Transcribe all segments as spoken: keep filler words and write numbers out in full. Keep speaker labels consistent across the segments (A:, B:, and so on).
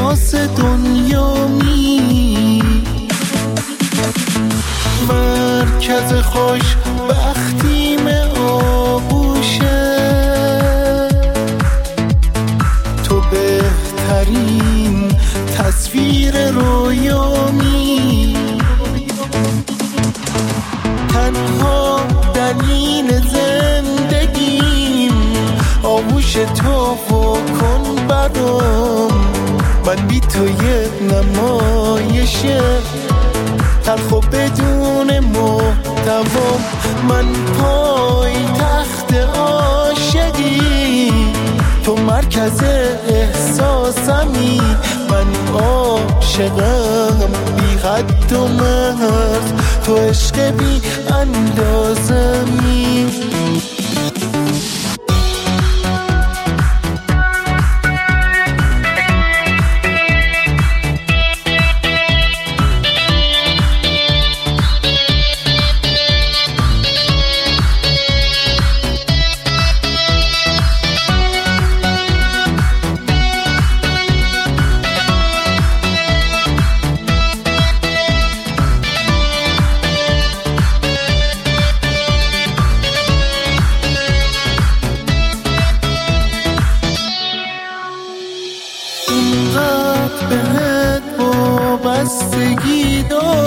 A: احساس دنیامی، مرکز خوش بختیم آغوشه، تو بهترین تصویر رویامی، تنها دلیل زندگیم آغوش تو کن برام، من بی تو یه نمایشه تلخ و بدون محتوا، من پای تخت عاشقی، تو مرکز احساسمی، من عاشقم بی حد و مرز، تو عشق بی اندازمی. بهت وابستگی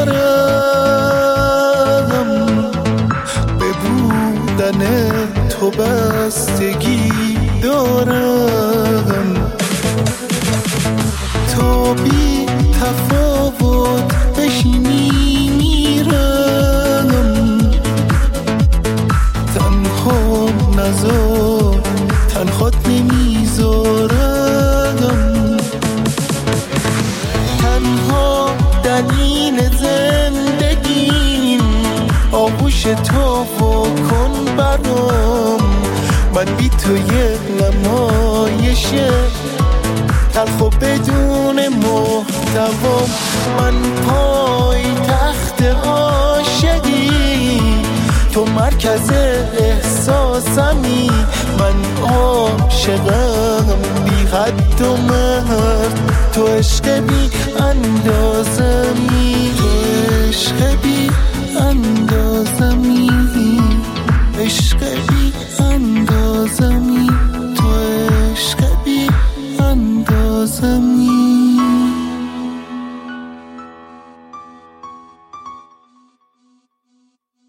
A: دارم، به بودن تو بستگی دارم، تو بی تفاوت بشینی میرم، تنها نزار تنهات نمیذارم، تنها دلیل زندگیم آغوش تو کن برام، من بی تو یه نمایشه تلخ و بدون محتوا، من پای تخت عاشقی، تو مرکز احساسمی، من عاشقم بی حد و مرز، تو عشق بی اندازمی، تو عشق بی اندازمی، عشق بی اندازمی، تو عشق بی اندازمی.